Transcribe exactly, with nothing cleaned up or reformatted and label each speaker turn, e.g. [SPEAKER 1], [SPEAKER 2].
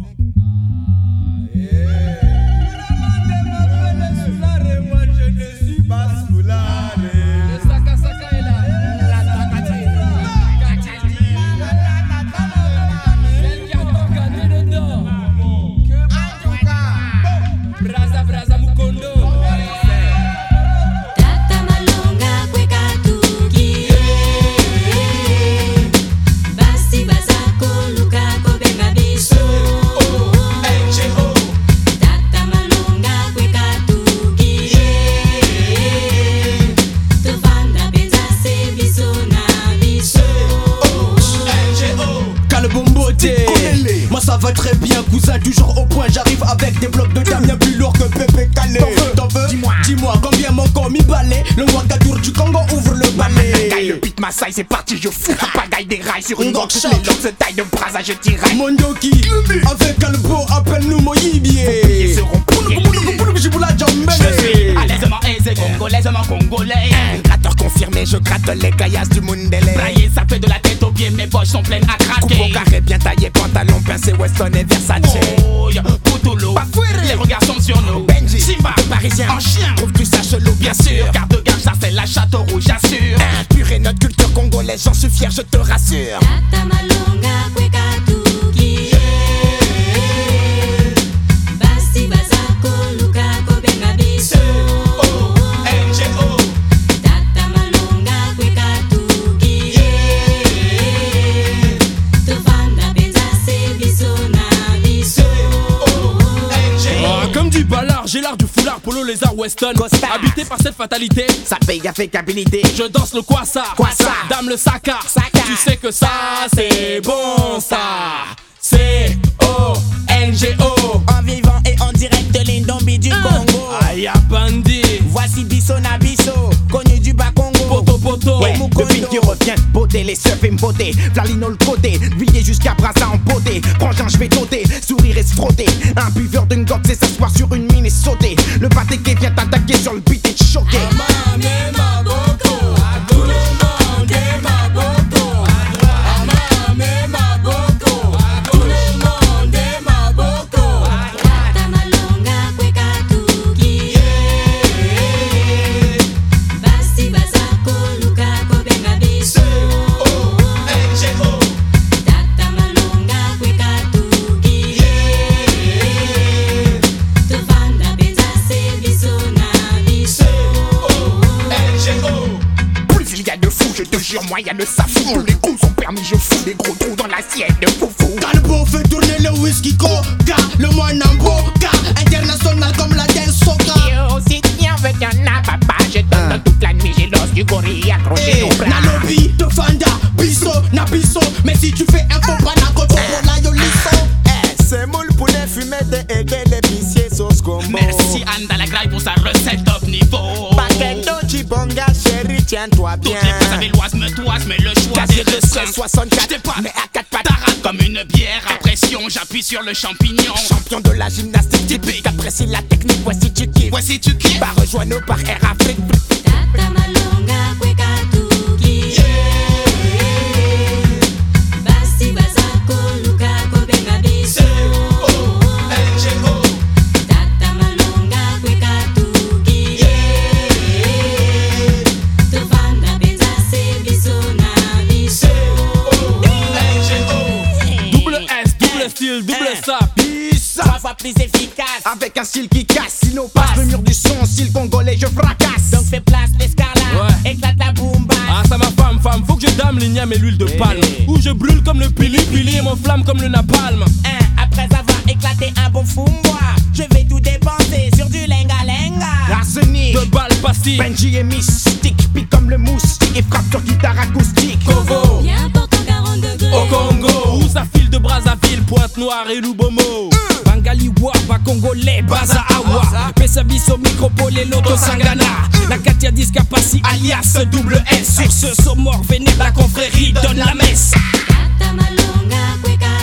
[SPEAKER 1] Moi ça va très bien cousin, toujours au point. J'arrive avec des blocs de dames bien plus lourds que Pépé Calais. T'en veux, t'en veux? Dis-moi, dis-moi combien mon corps mi balai. Le Ouagadour du Congo ouvre le balai.
[SPEAKER 2] Le beat Maasai c'est parti, je fous la pagaille des rails. Sur une banque toutes les langues se taillent de bras à je tiraille.
[SPEAKER 1] Mon yoki, avec Albo, appelle-nous Moyibier.
[SPEAKER 2] Ils seront pouillés.
[SPEAKER 1] Je suis
[SPEAKER 2] à l'aisement aisé, congolaisement congolais. Gratteur confirmé, je gratte les caillasses du Mundele. Braillé, ça fait de la tête aux pieds, mes poches sont pleines à craquer. Coupe au carré bien taillé, pantalon pincé, Weston et Versace. Oh, Poutoulou, les regards sont sur nous. Benji, Simba, parisien, en chien. Trouves-tu ça chelou, bien sûr. Garde gage, ça c'est la Château Rouge, j'assure. Purée, notre culture congolaise, j'en suis fier, je te rassure.
[SPEAKER 3] J'ai l'art du foulard, polo, lézard, weston.
[SPEAKER 2] Costa.
[SPEAKER 3] Habité par cette fatalité,
[SPEAKER 2] ça paye avec habilité.
[SPEAKER 3] je danse le quoi ça,
[SPEAKER 2] Quoi ça?
[SPEAKER 3] Dame le saka.
[SPEAKER 2] Saka.
[SPEAKER 3] Tu sais que ça c'est bon ça. C O N G O.
[SPEAKER 2] En vivant et en direct, l'Indombi du Congo.
[SPEAKER 3] Aya Bandi.
[SPEAKER 2] Voici Bisso Nabisso, connu du bas Congo.
[SPEAKER 3] Poto poto.
[SPEAKER 2] Ouais, le beat qui revient, beauté, les surfs et m'botter. Flalino le côté, huilé jusqu'à Brasa en beauté. Frangin, je vais t'ôter, sourire et se frotter. Un buveur d'une gobe, c'est s'asseoir sur une mine et sauter. Le pâté qui vient t'attaquer sur le beat et te choquer. Moi y'a le safou, tous les coups sont permis, je fous des gros trous dans l'assiette de foufou.
[SPEAKER 1] Calbo fait tourner le whisky coca, le Mwanamboka, international comme la dance soca.
[SPEAKER 2] Yo, si tiens veut y'en a papa, je donne dans toute la nuit, j'ai l'os du gorille accroché au bras.
[SPEAKER 1] Nalobi, te fanda, bisso, na bisso. Mais si tu fais un faux pas, na koto, la yo lisso.
[SPEAKER 4] C'est moule pour les fumées et que les piciers sauce combo.
[SPEAKER 2] Merci Anne dans la graille pour sa recette top niveau.
[SPEAKER 4] Paquet Chibonga chérie, tiens-toi bien.
[SPEAKER 2] Toutes les fois avéloises me toisent, mais le choix
[SPEAKER 4] Quasi
[SPEAKER 2] des
[SPEAKER 4] de soixante-quatre,
[SPEAKER 2] j'étais pas,
[SPEAKER 4] mais à quatre pattes.
[SPEAKER 2] Tarade comme une bière, à pression, j'appuie sur le champignon.
[SPEAKER 4] Champion de la gymnastique typique, apprécie la technique, voici tu kiffes.
[SPEAKER 2] Voici tu kiffes.
[SPEAKER 4] Bah rejoins-nous par Air Afrique.
[SPEAKER 3] Double sap,
[SPEAKER 2] trois fois plus efficace.
[SPEAKER 4] Avec un style qui casse, sinon passe le mur du son, style congolais, je fracasse.
[SPEAKER 2] Donc fais place l'escarlate,
[SPEAKER 3] ouais.
[SPEAKER 2] Éclate la boomba.
[SPEAKER 3] Ah ça ma femme, femme, faut que je dame l'igname et l'huile de palme. Ou je brûle comme le pili, pili et mon flamme comme le napalm.
[SPEAKER 2] Hein, après avoir éclaté un bon fou-moi, je vais tout dépenser sur du lenga-lenga.
[SPEAKER 4] Arsenic,
[SPEAKER 3] de balles pastilles.
[SPEAKER 4] Benji est mystique, pique comme le moustique et frappe sur guitare acoustique.
[SPEAKER 3] Kovo,
[SPEAKER 5] Bien portant quarante degrés.
[SPEAKER 3] au Congo, où ça file de Brazzaville, Pointe-Noire et Lubomo. Bangali Waba, Congolais, Baza Awa. Pesa Bisso, Micropole et Loto Sangana. La Katia Discapacity, alias double S. Sur ce saut mort, vénère la confrérie, donne la messe.
[SPEAKER 5] Tata malonga kweka